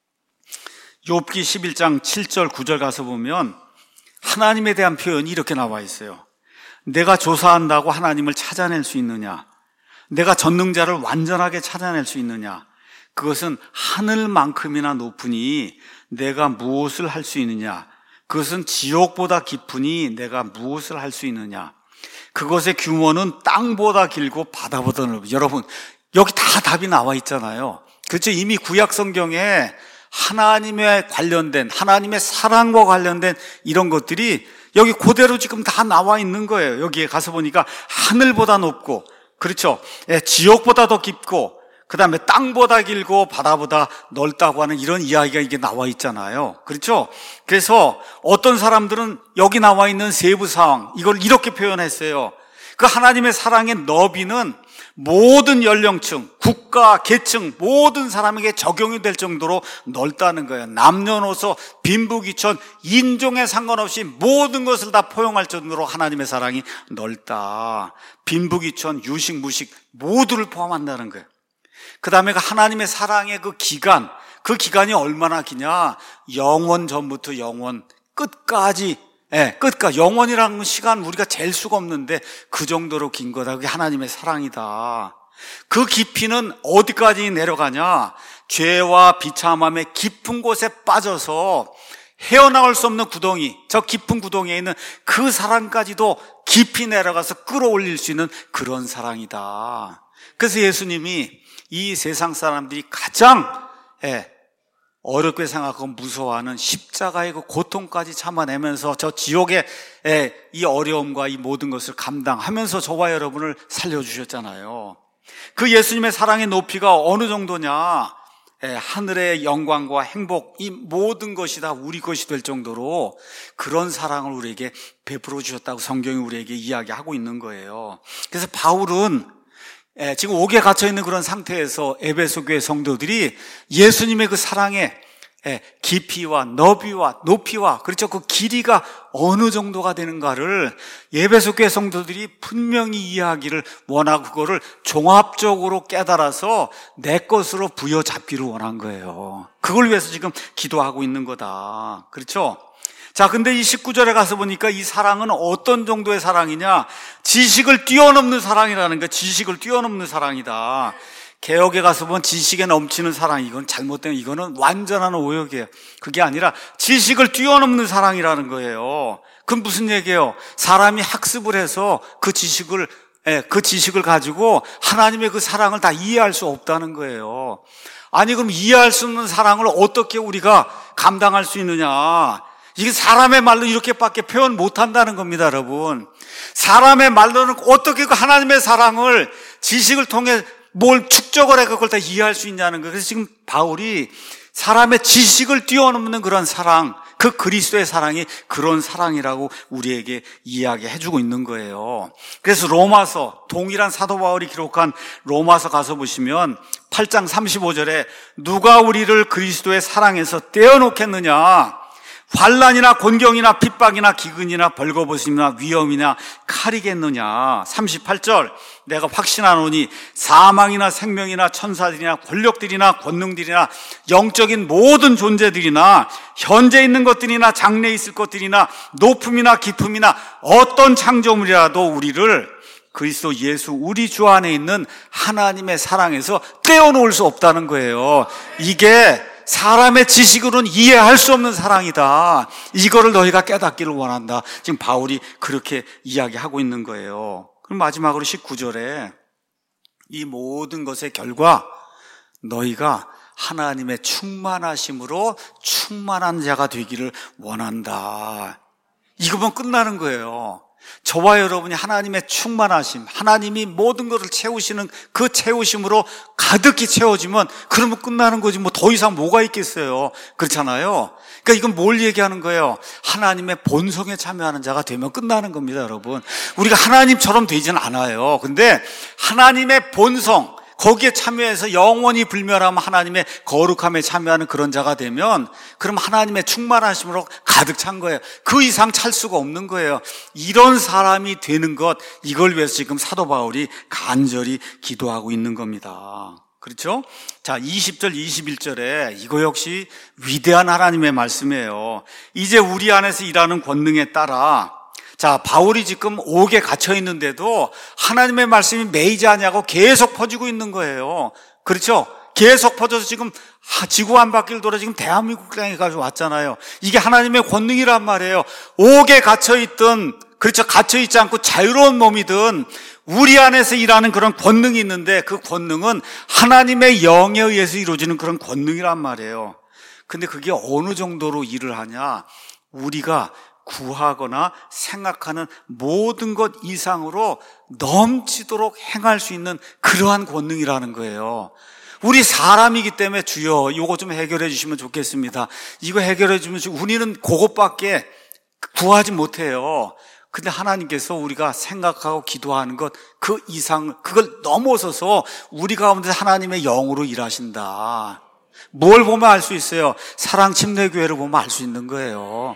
욥기 11장 7절 9절 가서 보면 하나님에 대한 표현이 이렇게 나와 있어요. 내가 조사한다고 하나님을 찾아낼 수 있느냐? 내가 전능자를 완전하게 찾아낼 수 있느냐? 그것은 하늘만큼이나 높으니 내가 무엇을 할 수 있느냐? 그것은 지옥보다 깊으니 내가 무엇을 할 수 있느냐? 그것의 규모는 땅보다 길고 바다보다 넓어. 여러분, 여기 다 답이 나와 있잖아요. 그렇죠? 이미 구약 성경에 하나님에 관련된, 하나님의 사랑과 관련된 이런 것들이 여기 그대로 지금 다 나와 있는 거예요. 여기에 가서 보니까 하늘보다 높고, 그렇죠? 지옥보다 더 깊고, 그 다음에 땅보다 길고 바다보다 넓다고 하는 이런 이야기가 이게 나와 있잖아요. 그렇죠? 그래서 어떤 사람들은 여기 나와 있는 세부 상황, 이걸 이렇게 표현했어요. 그 하나님의 사랑의 너비는 모든 연령층, 국가, 계층, 모든 사람에게 적용이 될 정도로 넓다는 거예요. 남녀노소, 빈부귀천, 인종에 상관없이 모든 것을 다 포용할 정도로 하나님의 사랑이 넓다. 빈부귀천, 유식, 무식 모두를 포함한다는 거예요. 그 다음에 하나님의 사랑의 그 기간이 얼마나 기냐? 영원 전부터 영원 끝까지, 영원이라는 시간 우리가 잴 수가 없는데 그 정도로 긴 거다. 그게 하나님의 사랑이다. 그 깊이는 어디까지 내려가냐? 죄와 비참함의 깊은 곳에 빠져서 헤어나올 수 없는 구덩이, 저 깊은 구덩이에 있는 그 사랑까지도 깊이 내려가서 끌어올릴 수 있는 그런 사랑이다. 그래서 예수님이 이 세상 사람들이 가장 어렵게 생각하고 무서워하는 십자가의 그 고통까지 참아내면서 저 지옥의 이 어려움과 이 모든 것을 감당하면서 저와 여러분을 살려주셨잖아요. 그 예수님의 사랑의 높이가 어느 정도냐? 하늘의 영광과 행복, 이 모든 것이 다 우리 것이 될 정도로 그런 사랑을 우리에게 베풀어 주셨다고 성경이 우리에게 이야기하고 있는 거예요. 그래서 바울은 지금 옥에 갇혀있는 그런 상태에서 에베소 교회 성도들이 예수님의 그 사랑의 깊이와 너비와 높이와, 그렇죠, 그 길이가 어느 정도가 되는가를 에베소 교회 성도들이 분명히 이해하기를 원하고 그거를 종합적으로 깨달아서 내 것으로 부여잡기를 원한 거예요. 그걸 위해서 지금 기도하고 있는 거다. 그렇죠? 자, 근데 이 19절에 가서 보니까 이 사랑은 어떤 정도의 사랑이냐? 지식을 뛰어넘는 사랑이라는 거예요. 지식을 뛰어넘는 사랑이다. 개혁에 가서 보면 지식에 넘치는 사랑, 이건 잘못된, 이거는 완전한 오역이에요. 그게 아니라 지식을 뛰어넘는 사랑이라는 거예요. 그럼 무슨 얘기예요? 사람이 학습을 해서 그 지식을 가지고 하나님의 그 사랑을 다 이해할 수 없다는 거예요. 아니, 그럼 이해할 수 없는 사랑을 어떻게 우리가 감당할 수 있느냐? 이게 사람의 말로 이렇게밖에 표현 못한다는 겁니다, 여러분. 사람의 말로는 어떻게 그 하나님의 사랑을 지식을 통해 뭘 축적을 해 그걸 다 이해할 수 있냐는 거예요. 그래서 지금 바울이 사람의 지식을 뛰어넘는 그런 사랑, 그 그리스도의 사랑이 그런 사랑이라고 우리에게 이야기해주고 있는 거예요. 그래서 로마서, 동일한 사도 바울이 기록한 로마서 가서 보시면 8장 35절에 누가 우리를 그리스도의 사랑에서 떼어놓겠느냐? 환난이나 곤경이나 핍박이나 기근이나 벌거벗음이나 위험이나 칼이겠느냐. 38절 내가 확신하노니 사망이나 생명이나 천사들이나 권력들이나 권능들이나 영적인 모든 존재들이나 현재 있는 것들이나 장래에 있을 것들이나 높음이나 깊음이나 어떤 창조물이라도 우리를 그리스도 예수 우리 주 안에 있는 하나님의 사랑에서 떼어놓을 수 없다는 거예요. 이게 사람의 지식으로는 이해할 수 없는 사랑이다. 이거를 너희가 깨닫기를 원한다. 지금 바울이 그렇게 이야기하고 있는 거예요. 그럼 마지막으로 19절에 이 모든 것의 결과 너희가 하나님의 충만하심으로 충만한 자가 되기를 원한다. 이거면 끝나는 거예요. 저와 여러분이 하나님의 충만하심, 하나님이 모든 것을 채우시는 그 채우심으로 가득히 채워지면 그러면 끝나는 거지 뭐 더 이상 뭐가 있겠어요. 그렇잖아요. 그러니까 이건 뭘 얘기하는 거예요? 하나님의 본성에 참여하는 자가 되면 끝나는 겁니다, 여러분. 우리가 하나님처럼 되지는 않아요. 근데 하나님의 본성, 거기에 참여해서 영원히 불멸하면 하나님의 거룩함에 참여하는 그런 자가 되면 그럼 하나님의 충만하심으로 가득 찬 거예요. 그 이상 찰 수가 없는 거예요. 이런 사람이 되는 것, 이걸 위해서 지금 사도 바울이 간절히 기도하고 있는 겁니다. 그렇죠? 자, 20절, 21절에 이거 역시 위대한 하나님의 말씀이에요. 이제 우리 안에서 일하는 권능에 따라 자, 바울이 지금 옥에 갇혀 있는데도 하나님의 말씀이 매이지 않냐고 계속 퍼지고 있는 거예요. 그렇죠? 계속 퍼져서 지금 지구 한 바퀴를 돌아 지금 대한민국 땅에까지 왔잖아요. 이게 하나님의 권능이란 말이에요. 옥에 갇혀있든, 그렇죠? 갇혀있지 않고 자유로운 몸이든 우리 안에서 일하는 그런 권능이 있는데 그 권능은 하나님의 영에 의해서 이루어지는 그런 권능이란 말이에요. 근데 그게 어느 정도로 일을 하냐? 우리가 구하거나 생각하는 모든 것 이상으로 넘치도록 행할 수 있는 그러한 권능이라는 거예요. 우리 사람이기 때문에 주여 이거 좀 해결해 주시면 좋겠습니다. 이거 해결해 주면 우리는 그것밖에 구하지 못해요. 근데 하나님께서 우리가 생각하고 기도하는 것 그 이상, 그걸 넘어서서 우리 가운데 하나님의 영으로 일하신다. 뭘 보면 알 수 있어요? 사랑 침례교회를 보면 알 수 있는 거예요.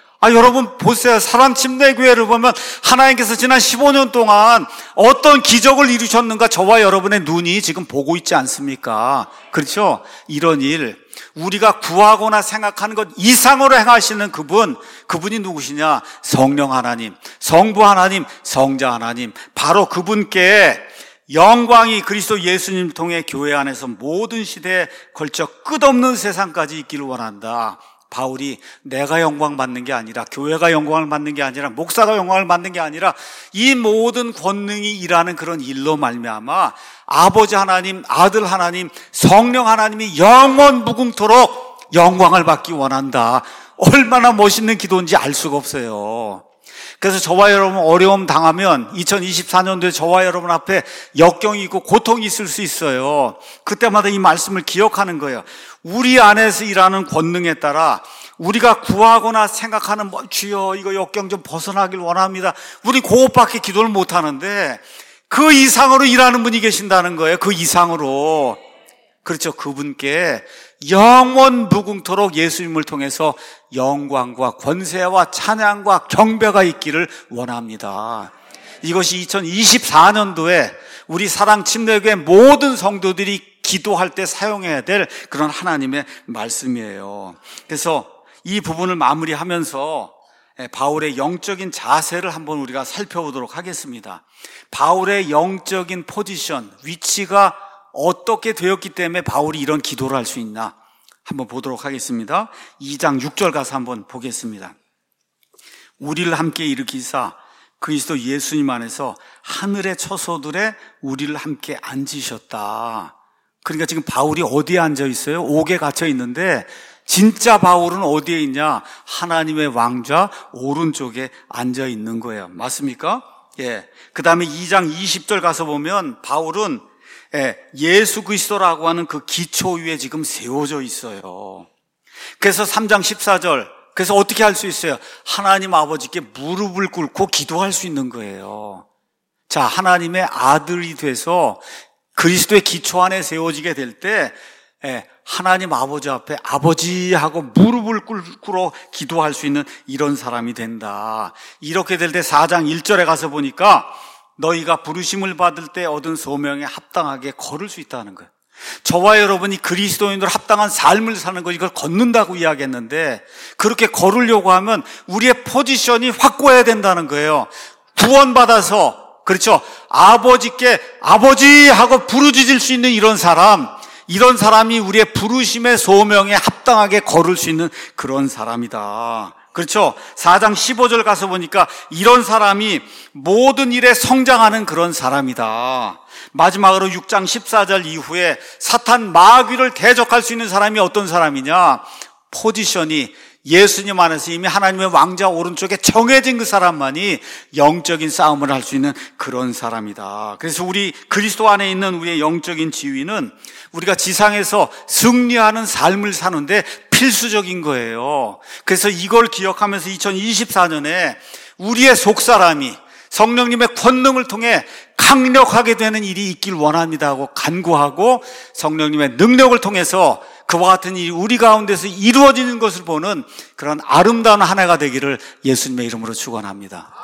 여러분 보세요. 사랑 침례교회를 보면 하나님께서 지난 15년 동안 어떤 기적을 이루셨는가 저와 여러분의 눈이 지금 보고 있지 않습니까? 그렇죠? 이런 일, 우리가 구하거나 생각하는 것 이상으로 행하시는 그분이 누구시냐? 성령 하나님, 성부 하나님, 성자 하나님, 바로 그분께 영광이 그리스도 예수님을 통해 교회 안에서 모든 시대에 걸쳐 끝없는 세상까지 있기를 원한다. 바울이 내가 영광 받는 게 아니라, 교회가 영광을 받는 게 아니라, 목사가 영광을 받는 게 아니라 이 모든 권능이 일하는 그런 일로 말미암아 아버지 하나님, 아들 하나님, 성령 하나님이 영원 무궁토록 영광을 받기 원한다. 얼마나 멋있는 기도인지 알 수가 없어요. 그래서 저와 여러분 어려움 당하면 2024년도에 저와 여러분 앞에 역경이 있고 고통이 있을 수 있어요. 그때마다 이 말씀을 기억하는 거예요. 우리 안에서 일하는 권능에 따라 우리가 구하거나 생각하는 주여 이거 역경 좀 벗어나길 원합니다. 우리 그것밖에 기도를 못하는데 그 이상으로 일하는 분이 계신다는 거예요. 그 이상으로. 그렇죠. 그분께 영원 무궁토록 예수님을 통해서 영광과 권세와 찬양과 경배가 있기를 원합니다. 이것이 2024년도에 우리 사랑 침례교회 모든 성도들이 기도할 때 사용해야 될 그런 하나님의 말씀이에요. 그래서 이 부분을 마무리하면서 바울의 영적인 자세를 한번 우리가 살펴보도록 하겠습니다. 바울의 영적인 포지션, 위치가 어떻게 되었기 때문에 바울이 이런 기도를 할 수 있나 한번 보도록 하겠습니다. 2장 6절 가서 한번 보겠습니다. 우리를 함께 일으키사 그리스도 예수님 안에서 하늘의 처소들에 우리를 함께 앉으셨다. 그러니까 지금 바울이 어디에 앉아 있어요? 옥에 갇혀 있는데 진짜 바울은 어디에 있냐? 하나님의 왕좌 오른쪽에 앉아 있는 거예요. 맞습니까? 예. 그 다음에 2장 20절 가서 보면 바울은 예수 그리스도라고 하는 그 기초 위에 지금 세워져 있어요. 그래서 3장 14절, 그래서 어떻게 할 수 있어요? 하나님 아버지께 무릎을 꿇고 기도할 수 있는 거예요. 자, 하나님의 아들이 돼서 그리스도의 기초 안에 세워지게 될 때 하나님 아버지 앞에 아버지 하고 무릎을 꿇고 기도할 수 있는 이런 사람이 된다. 이렇게 될 때 4장 1절에 가서 보니까 너희가 부르심을 받을 때 얻은 소명에 합당하게 걸을 수 있다는 거예요. 저와 여러분이 그리스도인으로 합당한 삶을 사는 거, 이걸 걷는다고 이야기했는데 그렇게 걸으려고 하면 우리의 포지션이 확고해야 된다는 거예요. 구원받아서, 그렇죠, 아버지께 아버지 하고 부르짖을 수 있는 이런 사람이 우리의 부르심의 소명에 합당하게 걸을 수 있는 그런 사람이다. 그렇죠? 4장 15절 가서 보니까 이런 사람이 모든 일에 성장하는 그런 사람이다. 마지막으로 6장 14절 이후에 사탄 마귀를 대적할 수 있는 사람이 어떤 사람이냐? 포지션이 예수님 안에서 이미 하나님의 왕자 오른쪽에 정해진 그 사람만이 영적인 싸움을 할 수 있는 그런 사람이다. 그래서 우리 그리스도 안에 있는 우리의 영적인 지위는 우리가 지상에서 승리하는 삶을 사는데 필수적인 거예요. 그래서 이걸 기억하면서 2024년에 우리의 속사람이 성령님의 권능을 통해 강력하게 되는 일이 있길 원합니다 하고 간구하고 성령님의 능력을 통해서 그와 같은 일이 우리 가운데서 이루어지는 것을 보는 그런 아름다운 한 해가 되기를 예수님의 이름으로 축원합니다.